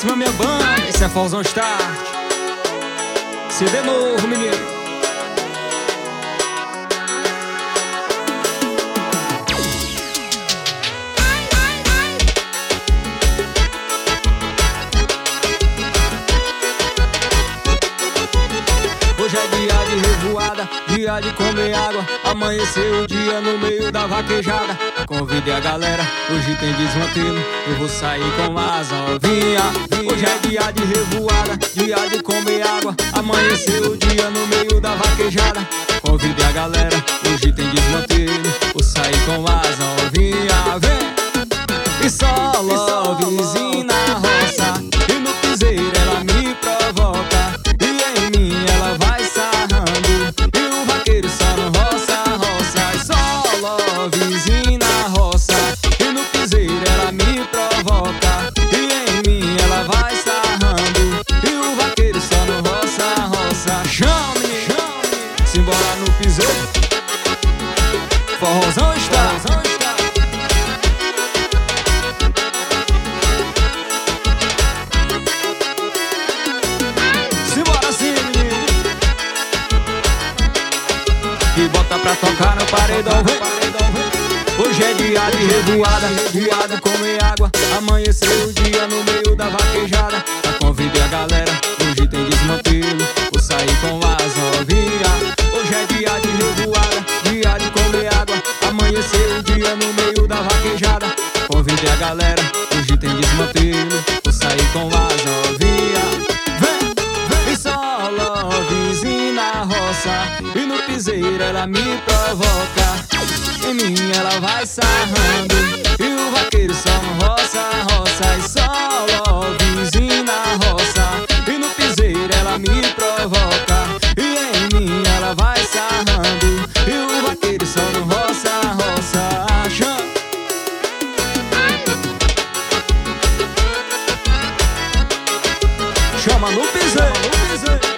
cima minha banda, esse é Forrozão Start. CD novo, menino. Hoje é dia de revoada, dia de comer água. Amanheceu o dia no meio da vaquejada. Convidei a galera, hoje tem desmantelo. Eu vou sair com as novinha. Hoje é dia de revoada, dia de comer água. Amanheceu o dia no meio da vaquejada. Convidei a galera, hoje tem desmantelo. Vou sair com as novinha, vem! E só lovezinho na roça. E no piseiro ela me provoca. E em mim ela vai sarrando. E o vaqueiro só no roça, roça. E só lovezinho na roça. E no piseiro ela me provoca. E em mim ela vai sarrando. E o vaqueiro só no roça, roça. Chame, chame, simbora no piseiro. Forrozão está. E bota pra tocar no paredão, vem. Hoje é dia de revoada, dia de comer água. Amanheceu o dia no meio da vaquejada. Já convidei a galera, hoje tem desmantelo. Vou sair com as novinha. Hoje é dia de revoada, dia de comer água. Amanheceu o dia no meio da vaquejada. Convidei a galera, hoje tem desmantelo. Vou sair com as novinha. Vem, vem, e só lovezinho na roça. E no piseiro ela me provoca. Em mim ela vai sarrando. E o vaqueiro só no roça, roça. E só lovezinho na roça. E no piseiro ela me provoca. E em mim ela vai sarrando. E o vaqueiro só no roça, roça. Chama no piseiro.